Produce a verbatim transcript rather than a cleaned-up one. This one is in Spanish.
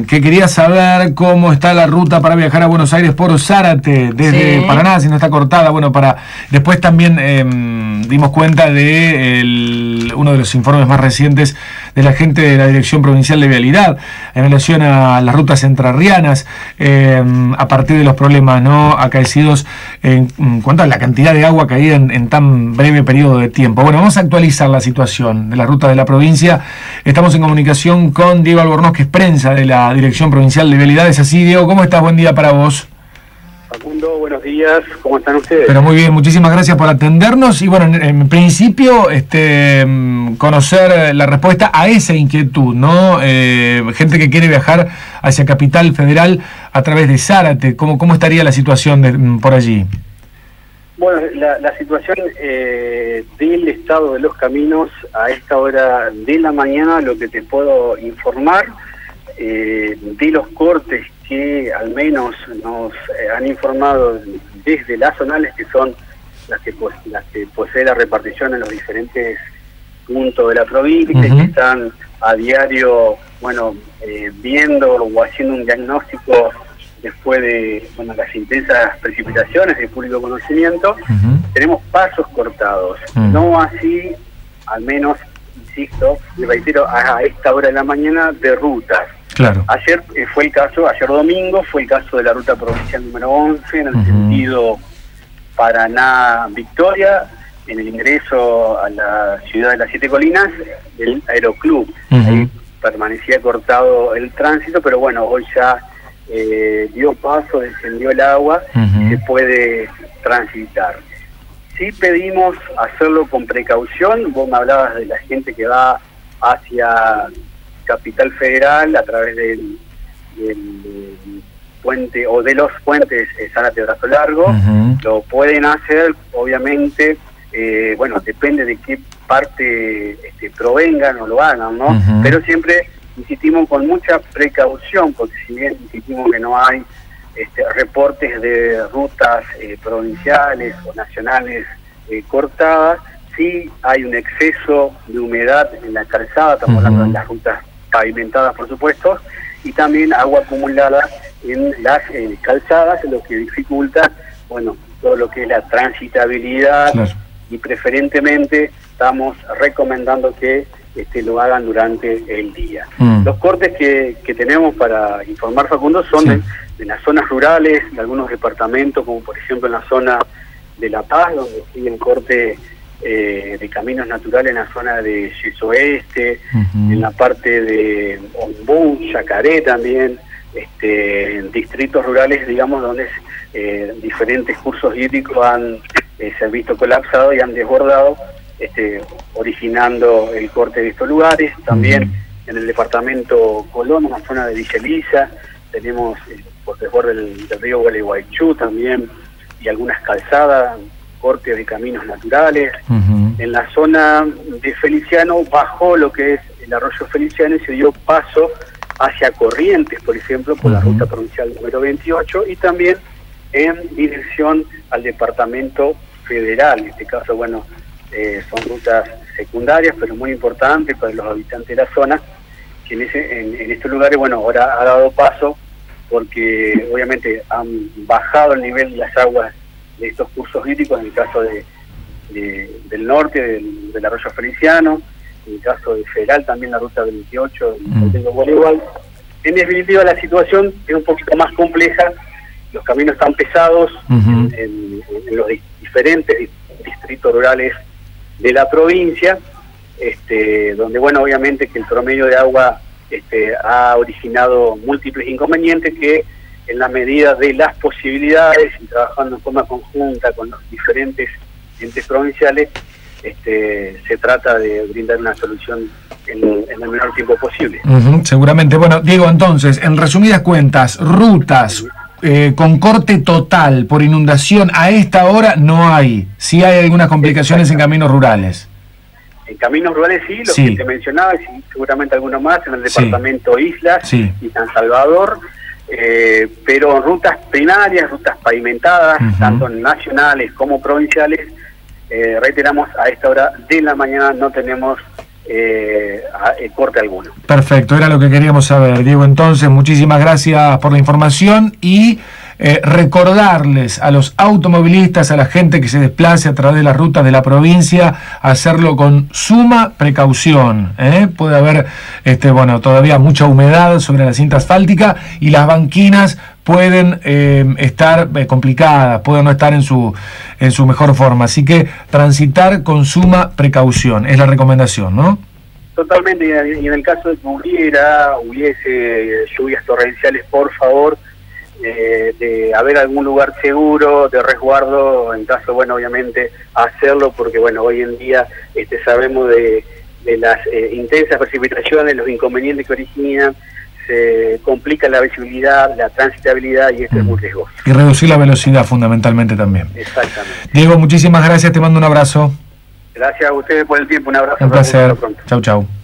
que quería saber cómo está la ruta para viajar a Buenos Aires por Zárate, desde sí. Paraná, si no está cortada. Bueno, para después también eh, dimos cuenta de el, uno de los informes más recientes de la gente de la Dirección Provincial de Vialidad en relación a las rutas entrerrianas, eh, a partir de los problemas no acaecidos en, en cuanto a la cantidad de agua caída en, en tan breve periodo de tiempo. Bueno, vamos a actualizar la situación de la ruta de la provincia. Estamos en comunicación con Diego Albornoz, que es prensa de la Dirección Provincial de Vialidad. ¿Es así, Diego? ¿Cómo estás? Buen día para vos. Facundo, buenos días. ¿Cómo están ustedes? Pero muy bien, muchísimas gracias por atendernos. Y bueno, en, en principio, este, conocer la respuesta a esa inquietud, ¿no? Eh, gente que quiere viajar hacia Capital Federal a través de Zárate. ¿Cómo, cómo estaría la situación de, por allí? Bueno, la, la situación eh, del estado de los caminos a esta hora de la mañana, lo que te puedo informar, eh, de los cortes que al menos nos eh, han informado desde las zonales, que son las que, pues, las que posee la repartición en los diferentes puntos de la provincia, uh-huh. que están a diario, bueno, eh, viendo o haciendo un diagnóstico después de bueno, las intensas precipitaciones de público conocimiento. Uh-huh. Tenemos pasos cortados, uh-huh. no así, al menos, insisto, y reitero, a esta hora de la mañana, de rutas. Claro. Ayer eh, fue el caso, ayer domingo, fue el caso de la ruta provincial número once, en el uh-huh. sentido Paraná-Victoria, en el ingreso a la ciudad de las Siete Colinas, el Aeroclub. Uh-huh. Ahí permanecía cortado el tránsito, pero bueno, hoy ya Eh, dio paso, descendió el agua, uh-huh. y se puede transitar. Sí pedimos hacerlo con precaución. Vos me hablabas de la gente que va hacia Capital Federal a través del, del puente o de los puentes eh, Zárate Brazo Largo. Uh-huh. Lo pueden hacer, obviamente, eh, bueno, depende de qué parte este, provengan o lo hagan, ¿no? Uh-huh. Pero siempre insistimos con mucha precaución, porque si bien insistimos que no hay este, reportes de rutas eh, provinciales o nacionales eh, cortadas, sí hay un exceso de humedad en la calzada, estamos uh-huh. hablando de las rutas pavimentadas, por supuesto, y también agua acumulada en las eh, calzadas, lo que dificulta, bueno, todo lo que es la transitabilidad, claro. y preferentemente estamos recomendando que Este, lo hagan durante el día. Mm. Los cortes que, que tenemos para informar, Facundo, son sí. de, de las zonas rurales, de algunos departamentos, como por ejemplo en la zona de La Paz, donde sigue el corte eh, de caminos naturales en la zona de Yes Oeste, uh-huh. en la parte de Ombú, Yacaré también, este, en distritos rurales, digamos, donde eh, diferentes cursos hídricos han, eh, se han visto colapsados y han desbordado, Este, originando el corte de estos lugares. También uh-huh. en el departamento Colón, en la zona de Villa Elisa, tenemos eh, por desborde del, del río Gualeguaychú también, y algunas calzadas, cortes de caminos naturales. Uh-huh. En la zona de Feliciano bajó lo que es el arroyo Feliciano y se dio paso hacia Corrientes, por ejemplo, por uh-huh. la ruta provincial número veintiocho, y también en dirección al departamento federal. En este caso, bueno, Eh, son rutas secundarias, pero muy importantes para los habitantes de la zona, que en, ese, en, en estos lugares, bueno, ahora ha dado paso, porque obviamente han bajado el nivel de las aguas de estos cursos hídricos, en el caso de, de del norte, del, del arroyo Feliciano, en el caso de Federal también la ruta veintiocho, mm. del voleibol. En definitiva, la situación es un poquito más compleja, los caminos están pesados, uh-huh. en, en, en los diferentes distritos rurales de la provincia, este, donde bueno, obviamente que el promedio de agua este, ha originado múltiples inconvenientes que, en la medida de las posibilidades y trabajando en forma conjunta con los diferentes entes provinciales, este, se trata de brindar una solución en, en el menor tiempo posible. Uh-huh, seguramente. Bueno, Diego, entonces, en resumidas cuentas, rutas Eh, con corte total por inundación a esta hora no hay. Sí hay algunas complicaciones en caminos rurales. En caminos rurales sí, los sí. que te mencionaba, y seguramente algunos más en el departamento sí. Islas sí. y San Salvador, eh, pero rutas primarias, rutas pavimentadas, uh-huh. tanto nacionales como provinciales, eh, reiteramos, a esta hora de la mañana no tenemos eh, a, eh, corte alguno. Perfecto, era lo que queríamos saber, Diego. Entonces, muchísimas gracias por la información y eh, recordarles a los automovilistas, a la gente que se desplace a través de las rutas de la provincia, hacerlo con suma precaución, ¿eh? Puede haber, este, bueno, todavía mucha humedad sobre la cinta asfáltica y las banquinas pueden eh, estar eh, complicadas, pueden no estar en su en su mejor forma, así que transitar con suma precaución es la recomendación, ¿no? Totalmente, y en el caso de que hubiera, hubiese lluvias torrenciales, por favor, eh, de haber algún lugar seguro, de resguardo, en caso, bueno, obviamente, hacerlo, porque, bueno, hoy en día este, sabemos de, de las eh, intensas precipitaciones, los inconvenientes que originan, se complica la visibilidad, la transitabilidad, y esto mm. es muy riesgoso. Y reducir la velocidad, fundamentalmente, también. Exactamente. Diego, muchísimas gracias, te mando un abrazo. Gracias a ustedes por el tiempo, un abrazo. Un placer. Chau, chau.